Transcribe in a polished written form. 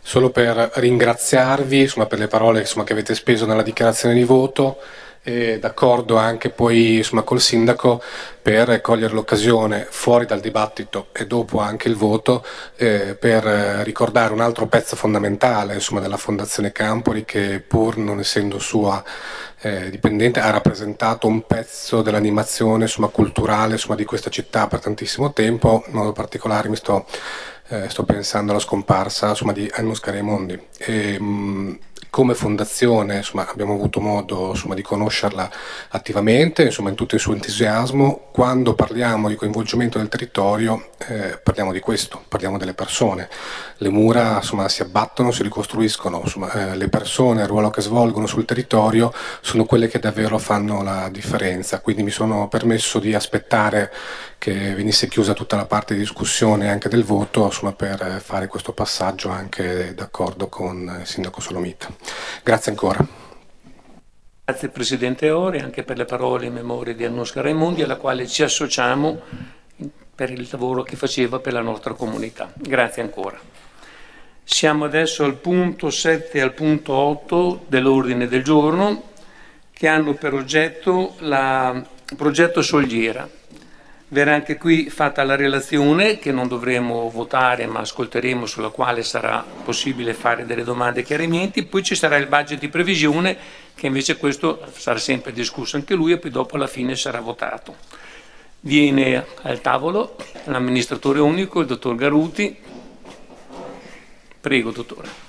solo per ringraziarvi insomma, per le parole insomma, che avete speso nella dichiarazione di voto. D'accordo anche poi insomma, col sindaco per cogliere l'occasione fuori dal dibattito e dopo anche il voto per ricordare un altro pezzo fondamentale insomma, della Fondazione Campoli che pur non essendo sua dipendente ha rappresentato un pezzo dell'animazione insomma, culturale insomma, di questa città per tantissimo tempo. In modo particolare sto pensando alla scomparsa insomma, di Ennio Scaramundi. Come fondazione insomma, abbiamo avuto modo insomma, di conoscerla attivamente insomma, in tutto il suo entusiasmo. Quando parliamo di coinvolgimento del territorio parliamo di questo, parliamo delle persone. Le mura insomma, si abbattono, si ricostruiscono, insomma, le persone, il ruolo che svolgono sul territorio sono quelle che davvero fanno la differenza. Quindi mi sono permesso di aspettare che venisse chiusa tutta la parte di discussione anche del voto insomma, per fare questo passaggio anche d'accordo con il sindaco Solomita. Grazie ancora. Grazie Presidente Ori anche per le parole in memoria di Ennio Scaramundi alla quale ci associamo per il lavoro che faceva per la nostra comunità. Grazie ancora. Siamo adesso al punto 7 e al punto 8 dell'ordine del giorno che hanno per oggetto il progetto Soliera. Verrà anche qui fatta la relazione che non dovremo votare ma ascolteremo, sulla quale sarà possibile fare delle domande e chiarimenti. Poi ci sarà il budget di previsione che invece questo sarà sempre discusso anche lui e poi dopo alla fine sarà votato. Viene al tavolo l'amministratore unico, il dottor Garuti. Prego dottore.